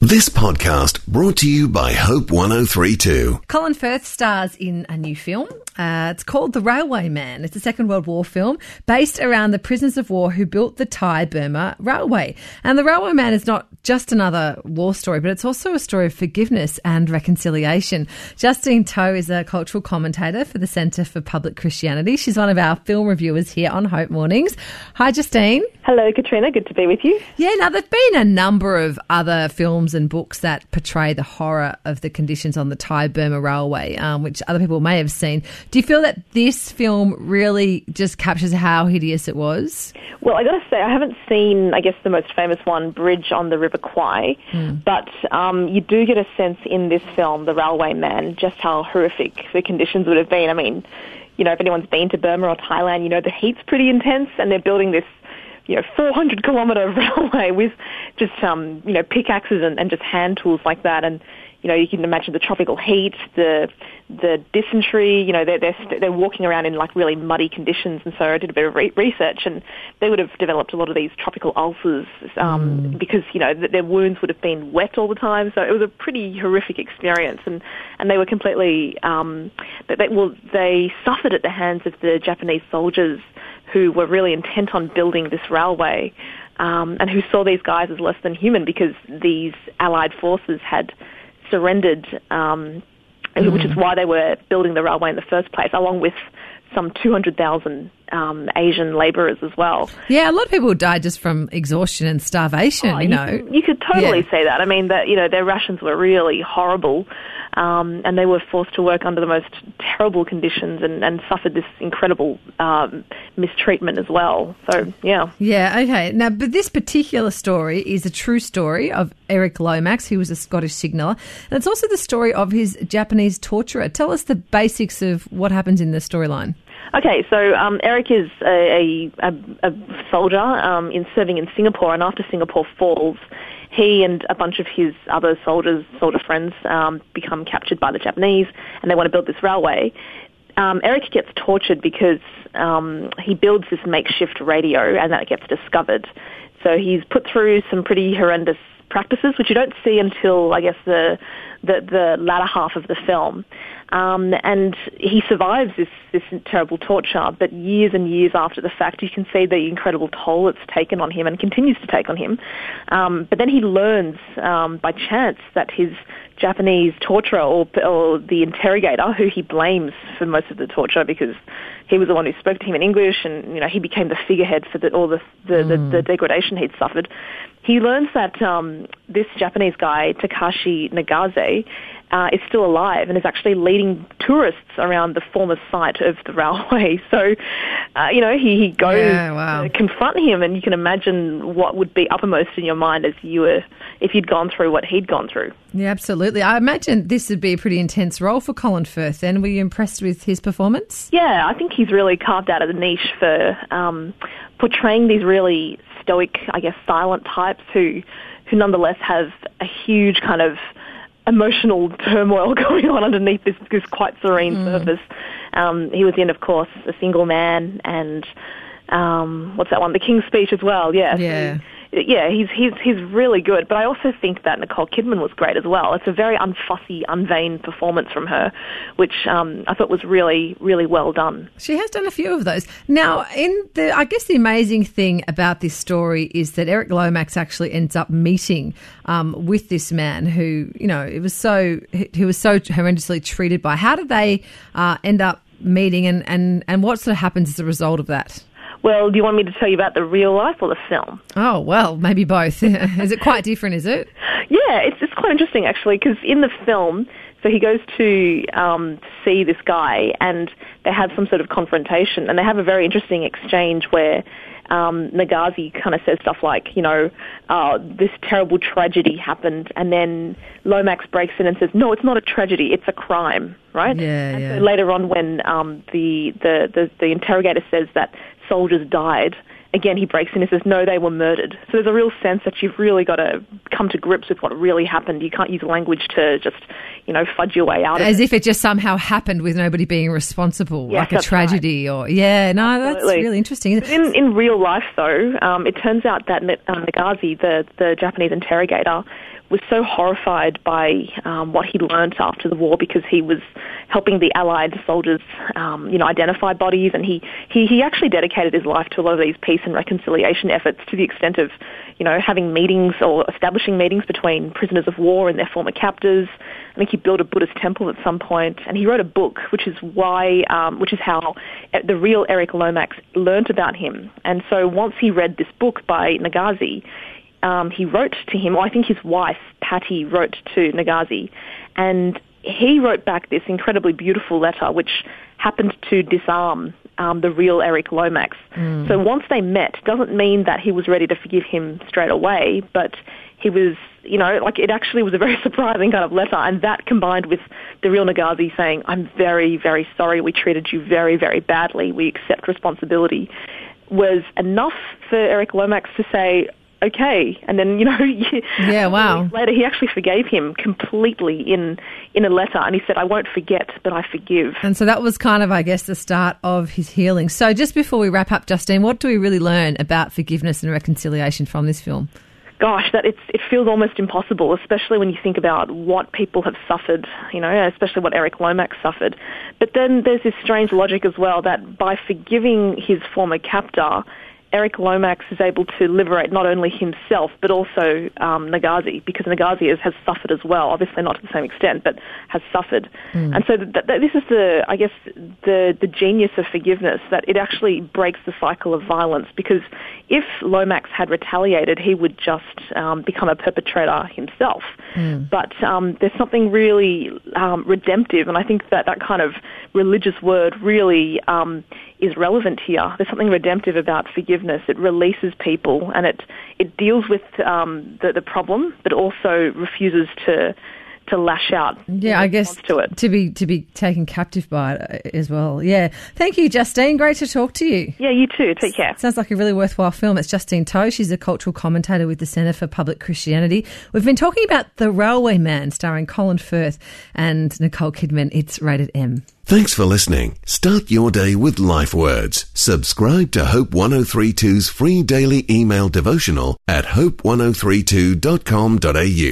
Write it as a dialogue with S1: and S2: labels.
S1: This podcast brought to you by Hope 103.2.
S2: Colin Firth stars in a new film. It's called The Railway Man. It's a Second World War film based around the prisoners of war who built the Thai-Burma Railway. And The Railway Man is not just another war story, but it's also a story of forgiveness and reconciliation. Justine To is a cultural commentator for the Centre for Public Christianity. She's one of our film reviewers here on Hope Mornings. Hi, Justine.
S3: Hello, Katrina. Good to be with you.
S2: Yeah, now there've been a number of other films and books that portray the horror of the conditions on the Thai-Burma Railway, which other people may have seen. Do you feel that this film really just captures how hideous it was?
S3: Well, I got to say, I haven't seen, I guess, the most famous one, Bridge on the River Kwai, but you do get a sense in this film, The Railway Man, just how horrific the conditions would have been. I mean, you know, if anyone's been to Burma or Thailand, you know the heat's pretty intense, and they're building this 400-kilometre railway with just, pickaxes and just hand tools like that. And, you can imagine the tropical heat, the dysentery, they're walking around in, like, really muddy conditions. And so I did a bit of research, and they would have developed a lot of these tropical ulcers because, their wounds would have been wet all the time. So it was a pretty horrific experience. And they were completely, they suffered at the hands of the Japanese soldiers who were really intent on building this railway, and who saw these guys as less than human because these Allied forces had surrendered, which is why they were building the railway in the first place, along with some 200,000 Asian labourers as well.
S2: Yeah, a lot of people died just from exhaustion and starvation,
S3: You could totally say that. I mean, their rations were really horrible, and they were forced to work under the most terrible conditions and suffered this incredible mistreatment as well. So, yeah.
S2: Yeah, okay. Now, but this particular story is a true story of Eric Lomax, who was a Scottish signaller, and it's also the story of his Japanese torturer. Tell us the basics of what happens in the storyline.
S3: Okay, so Eric is a soldier serving in Singapore, and after Singapore falls, he and a bunch of his other soldier friends become captured by the Japanese, and they want to build this railway. Eric gets tortured because he builds this makeshift radio, and that gets discovered. So he's put through some pretty horrendous practices, which you don't see until, I guess, the latter half of the film. And he survives this terrible torture, but years and years after the fact, you can see the incredible toll it's taken on him and continues to take on him. But then he learns by chance that his Japanese torturer or the interrogator, who he blames for most of the torture because he was the one who spoke to him in English, and he became the figurehead for all the degradation he'd suffered. He learns that this Japanese guy, Takashi Nagase, is still alive and is actually leading tourists around the former site of the railway. So, he goes to confront him, and you can imagine what would be uppermost in your mind if you'd gone through what he'd gone through.
S2: Yeah, absolutely. I imagine this would be a pretty intense role for Colin Firth then. Were you impressed with his performance?
S3: Yeah, I think he's really carved out a niche for portraying these really stoic, I guess, silent types who nonetheless have a huge kind of emotional turmoil going on underneath this quite serene surface. He was in, of course, A Single Man, and what's that one? The King's Speech as well. Yeah. He's really good. But I also think that Nicole Kidman was great as well. It's a very unfussy, unvain performance from her, which I thought was really, really well done. She
S2: has done a few of those. Now, I guess the amazing thing about this story is that Eric Lomax actually ends up meeting with this man who, he was so horrendously treated by. How did they end up meeting, and what sort of happens as a result of that?
S3: Well, do you want me to tell you about the real life or the film?
S2: Oh, well, maybe both. Is it quite different, is it?
S3: Yeah, it's quite interesting, actually, because in the film, so he goes to see this guy, and they have some sort of confrontation, and they have a very interesting exchange where Nagase kind of says stuff like, this terrible tragedy happened, and then Lomax breaks in and says, no, it's not a tragedy, it's a crime, right?
S2: Yeah.
S3: So later on when the interrogator says that soldiers died, again, he breaks in and says, no, they were murdered. So there's a real sense that you've really got to come to grips with what really happened. You can't use language to just, fudge your way out of it.
S2: As if it just somehow happened with nobody being responsible,
S3: yes,
S2: like a tragedy.
S3: Right.
S2: That's
S3: Absolutely.
S2: really interesting.
S3: In real life, though, it turns out that Nagase, the Japanese interrogator, was so horrified by what he learned after the war, because he was helping the Allied soldiers, identify bodies, and he actually dedicated his life to a lot of these peace and reconciliation efforts, to the extent of, having meetings or establishing meetings between prisoners of war and their former captors. I think he built a Buddhist temple at some point, and he wrote a book, which is how the real Eric Lomax learnt about him. And so once he read this book by Nagazi, he wrote to him, or I think his wife, Patty, wrote to Nagazi, and he wrote back this incredibly beautiful letter, which happened to disarm the real Eric Lomax. So once they met, doesn't mean that he was ready to forgive him straight away, but he was, it actually was a very surprising kind of letter, and that combined with the real Nagazi saying, "I'm very, very sorry, we treated you very, very badly, we accept responsibility," was enough for Eric Lomax to say, okay. And then,
S2: wow.
S3: later he actually forgave him completely in a letter, and he said, "I won't forget, but I forgive."
S2: And so that was kind of, I guess, the start of his healing. So just before we wrap up, Justine, what do we really learn about forgiveness and reconciliation from this film?
S3: Gosh, it feels almost impossible, especially when you think about what people have suffered, especially what Eric Lomax suffered. But then there's this strange logic as well, that by forgiving his former captor, Eric Lomax is able to liberate not only himself but also Nagazi, because Nagazi has suffered as well, obviously not to the same extent, but has suffered. And so this is the genius of forgiveness, that it actually breaks the cycle of violence, because if Lomax had retaliated, he would just become a perpetrator himself. But there's something really redemptive, and I think that kind of religious word really is relevant here. There's something redemptive about forgiveness. It releases people, and it deals with the problem, but also refuses to lash out.
S2: Yeah, I guess to be taken captive by it as well. Yeah. Thank you, Justine. Great to talk to you.
S3: Yeah, you too. Take care.
S2: Sounds like a really worthwhile film. It's Justine To. She's a cultural commentator with the Centre for Public Christianity. We've been talking about The Railway Man, starring Colin Firth and Nicole Kidman. It's rated M.
S1: Thanks for listening. Start your day with Life Words. Subscribe to Hope 1032's free daily email devotional at hope1032.com.au.